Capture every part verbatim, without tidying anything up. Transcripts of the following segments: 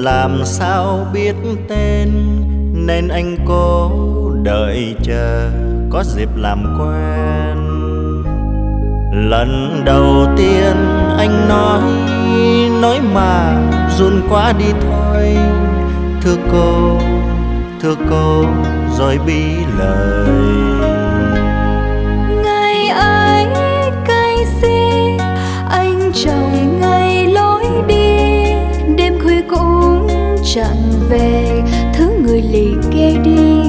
làm sao biết tên, nên anh cố đợi chờ có dịp làm quen. Lần đầu tiên anh nói, nói mà run quá đi thôi. Thưa cô, thưa cô, rồi bí lời. Ngày ấy cay xí, anh chồng ngày lối đi, đêm khuya cũng chẳng về, thứ người lì kê đi.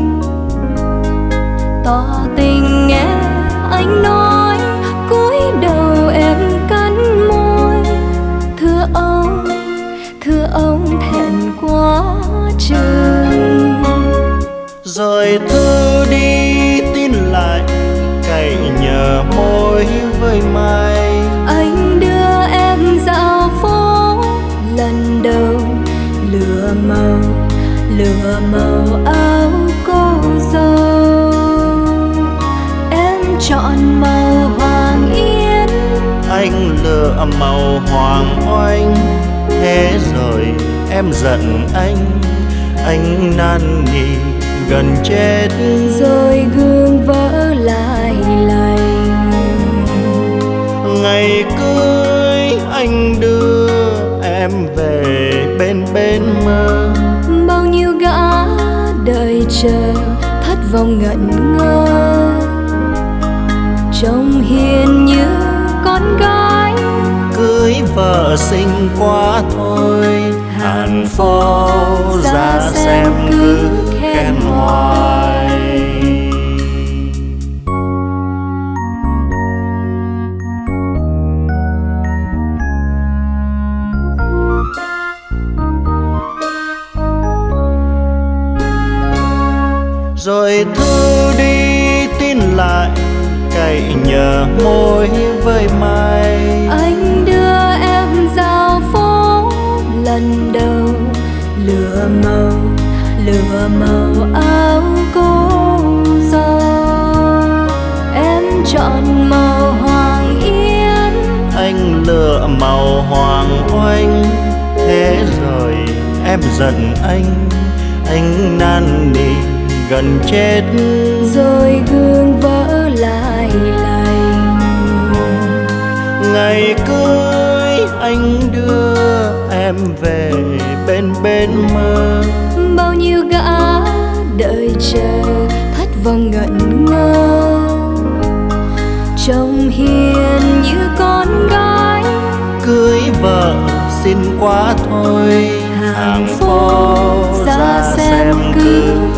Tỏ tình nghe anh nói, cúi đầu em cắn môi. Thưa ông, thưa ông thẹn quá chừng. Rồi thư đi tin lại, cậy nhờ môi với mai. Anh đưa em dạo phố lần đầu, lửa màu, lửa màu áo cô dâu. Em chọn màu hoàng yến, Anh lựa màu hoàng oanh. Thế rồi em giận anh, anh năn nỉ gần chết. rồi gương vỡ lại lành. Ngày cưới anh đưa em về bên bên mơ. Bao nhiêu gã đợi chờ thất vọng ngẩn ngơ. Trông hiền như con gái, Cưới vợ xinh quá thôi. Hàn phố ra xem cứ khen hoài. Rồi thư đi tin lại, cậy nhờ môi với mai. anh đưa em dạo phố lần đầu, lửa màu, lửa màu áo cô dâu. Em chọn màu hoàng yến, Anh lựa màu hoàng oanh. Thế rồi em giận anh, anh năn nỉ gần chết. rồi gương vỡ lại lành. Ngày cưới anh đưa em về bên bên mơ. Bao nhiêu gã đợi chờ thất vọng ngẩn ngơ. Trông hiền như con gái, Cưới vợ xin quá thôi. hàng phố ra xem cứ